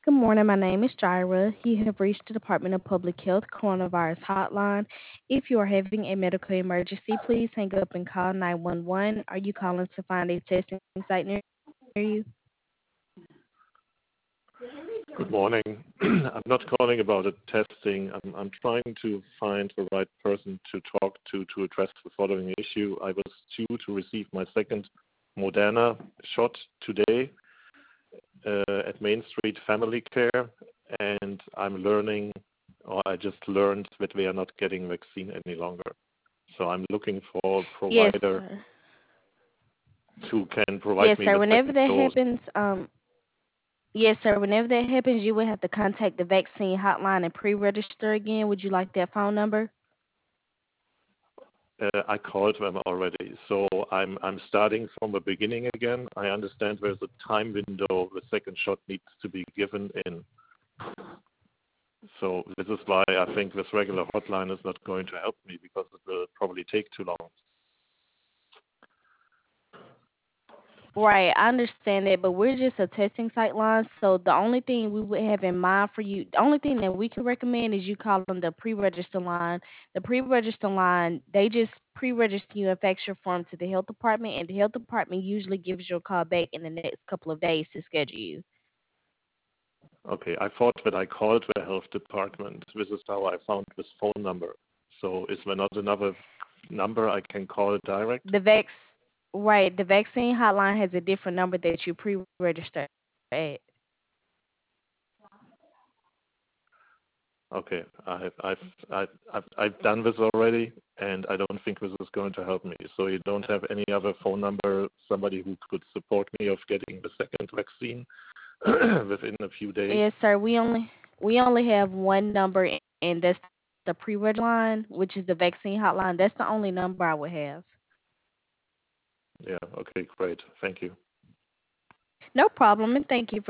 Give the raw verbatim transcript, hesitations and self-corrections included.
Good morning. My name is Jira. You have reached the Department of Public Health Coronavirus Hotline. If you are having a medical emergency, please hang up and call nine one one. Are you calling to find a testing site near you? Good morning. I'm not calling about a testing. I'm, I'm trying to find the right person to talk to to address the following issue. I was due to receive my second Moderna shot today uh, at Main Street Family Care, and I'm learning, or I just learned that we are not getting vaccine any longer. So I'm looking for a Yes, provider sir. who can provide Yes, me sir. the Whenever second that dose. happens, um, yes, sir. Whenever that happens, you will have to contact the vaccine hotline and pre-register again. Would you like that phone number? Uh, I called them already, so I'm I'm starting from the beginning again. I understand there's a time window the second shot needs to be given in. So this is why I think this regular hotline is not going to help me because it will probably take too long. Right, I understand that, but we're just a testing site line, so the only thing we would have in mind for you, the only thing that we can recommend is you call them the pre-register line. The pre-register line, they just pre-register you and fax your form to the health department, and the health department usually gives you a call back in the next couple of days to schedule you. Okay, I thought that I called the health department. This is how I found this phone number. So is there not another number I can call direct? The vax, right, the vaccine hotline has a different number that you pre-register at. Okay, I've I've I've I've I've done this already, and I don't think this is going to help me. So you don't have any other phone number, somebody who could support me of getting the second vaccine within a few days? Yes, sir. We only we only have one number, and that's the pre-reg line, which is the vaccine hotline. That's the only number I would have. Yeah. Okay. Great. Thank you. No problem, and thank you for